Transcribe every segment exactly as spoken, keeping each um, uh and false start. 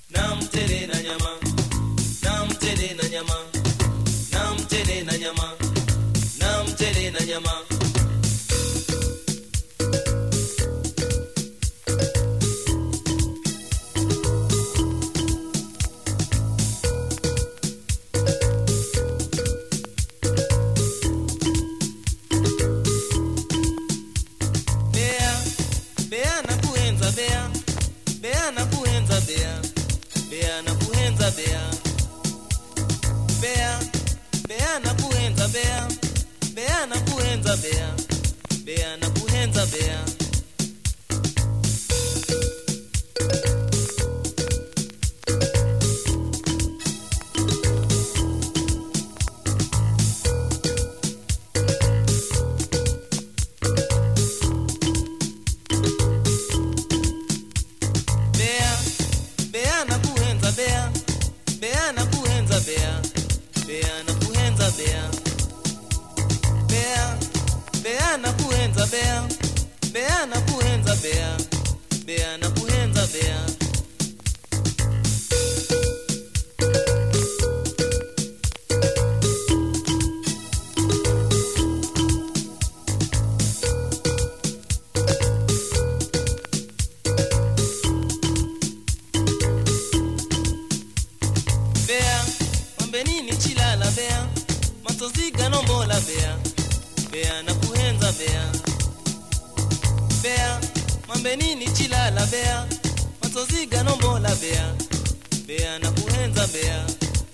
namtele na nyama, namtele na nyama, namtele na nyama, namtele na nyama. Bea, bea na kuenza bea, bea na kuenza bea, bea, bea na kuenza bea, bea na kuenza bea, bea na kuenza bea. Bea, bea na kuenza bea, bea na kuenza bea, bea, bea na kuenza bea, bea na kuenza bea, bea na kuenza bea. Benini chilala bea, matoziga nombola bea, bea na kuenza bea, bea, mambenini chilala bea, matoziga nombola bea, bea na kuenza bea.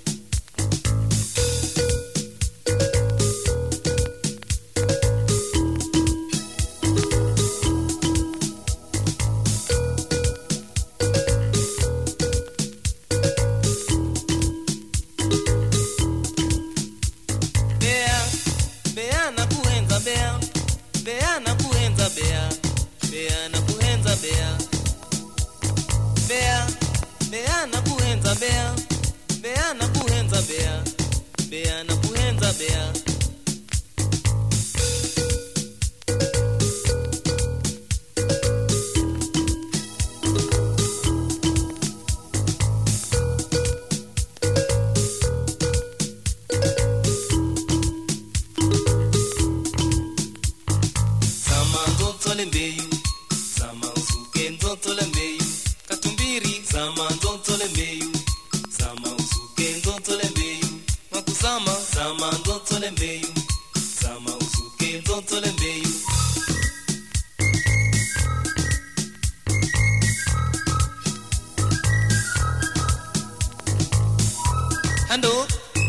Bea, bea na kuenza bea, bea na kuenza bea, bea, bea na kuenza bea, bea na kuenza bea, bea na kuenza bea. Mbeyu sama usuke ndoto mbeyu katumbiri sama ndoto mbeyu sama usuke ndoto mbeyu makusama sama ndoto mbeyu sama usuke ndoto mbeyu. Hando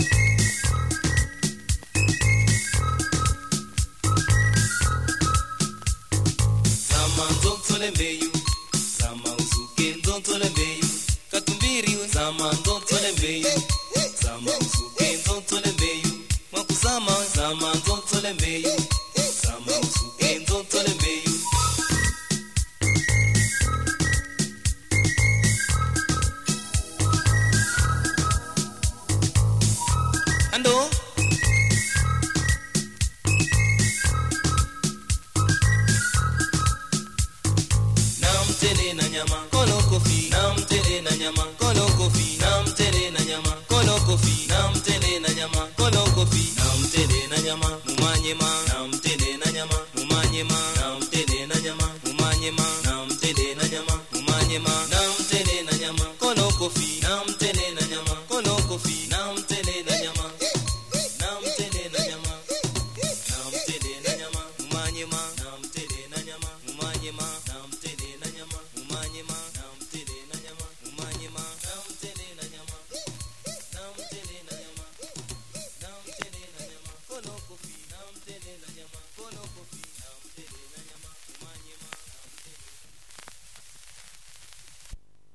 mbeyu sama usuke ndoto mbeyu katumbiri sama ndoto mbeyu sama usuke ndoto mbeyu makusama sama ndoto mbeyu sama usuke ndoto mbeyu. Ando namtele na nyama kolo kofi, namtele na nyama kolo kofi, namtele na nyama kolo kofi, namtele na nyama kolo kofi, namtele na nyama mumanyema, namtele na nyama mumanyema, namtele na nyama mumanyema, namtele na nyama mumanyema, namtele na nyama kolo kofi, namtele na nyama kolo kofi, namtele na nyama, namtele na nyama, namtele na nyama mumanyema, namtele na nyama mumanyema, namtele na nyama mumanyema, namtele na nyama mumanyema, namtele na nyama, namtele na nyama, namtele na nyama kono kofi, namtele na nyama kono kofi.